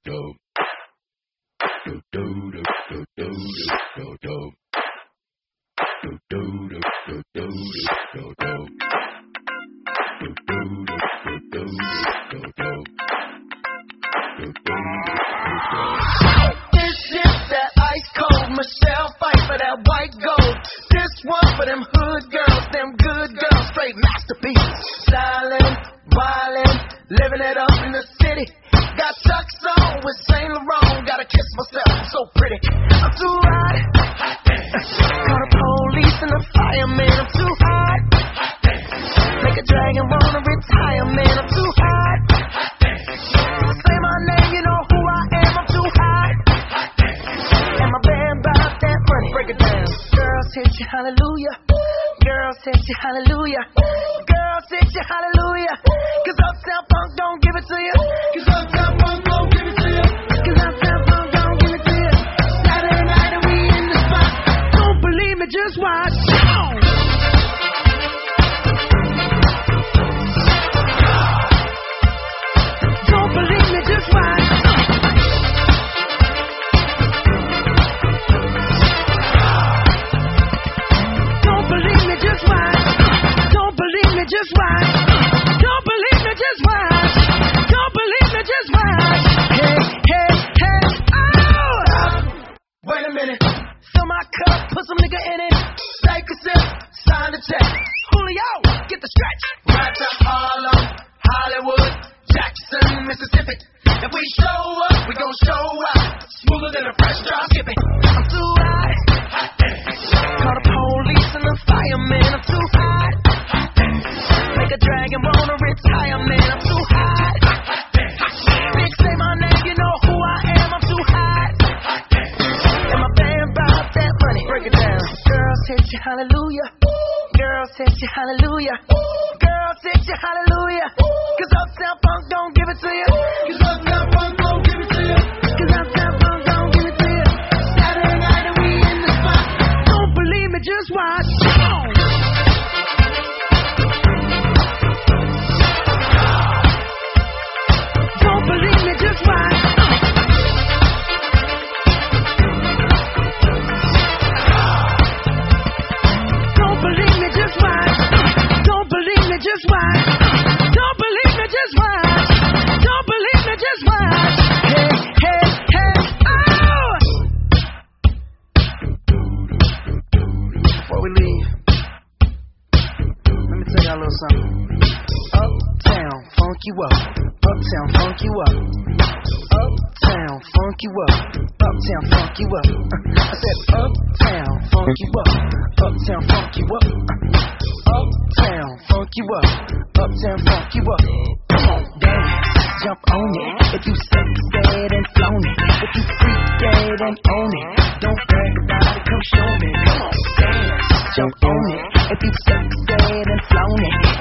Michelle fight for that white gold. This one for them hood girls, them good girls, straight masterpieces. Stylin', wildin', living it up in the city. Got Chuck's on with Saint Laurent. Gotta kiss myself, I'm so pretty. I'm too hot. Call the police and the fireman. I'm too hot. Make a dragon wanna retire, man. I'm too hot. Say my name, you know who I am. I'm too hot. And my band bought that money. Break it down. Girls hit you, hallelujah. Girls hit you, hallelujah. Girls hit you, hallelujah. Cause Uptown Funk don't give it to you. Cause Uptown Funk don't give it to you. Cause Uptown Funk don't give it to you. Saturday night and we in the spot. Don't believe me, just watch. Don't believe me, just watch. Don't believe me, just watch. Don't believe me, just watch. Don't believe me, just watch. Don't believe me, just watch. Hey, hey, hey, oh! Wait a minute. Fill my cup, put some nigga in it. Take a sip, sign the check. Julio, get the stretch. Right to Harlem, Hollywood, Jackson, Mississippi. If we show up, we gon' show out. Smoother than a fresh drop skipping. I'm too hot. Call the police and the fireman. I'm too hot. Make a dragon wanna retire, man. I'm too hot. Big say my name, you know who I am. I'm too hot. And my band bought that money. Break it down. Girls hit you, hallelujah. Girls hit you, hallelujah. Girls hit you, hallelujah. Cause Uptown Funk don't give it to you. Cause Uptown Funk don't give it to you. Cause Uptown Funk don't give it to you. Saturday night and we in the spot. Don't believe me, just watch. Don't believe me, just watch. Don't believe me, just watch. Don't believe me, just watch. Don't believe me, just watch. Don't believe me, just watch. Hey, hey, hey, oh! Before we leave, let me tell y'all a little something. Uptown, funk you up. Uptown, funk you up. Uptown, funk you up. Uptown, funk you up. I said uptown, funk you up. Uptown, funk you up. Uptown, funk you up. Uptown, funk you up. Come on, dance, jump on it. If you said and flown it. If you freak dead and own it. Don't brag about it, come show me. Come on, dance, jump on it. If you said and flown it.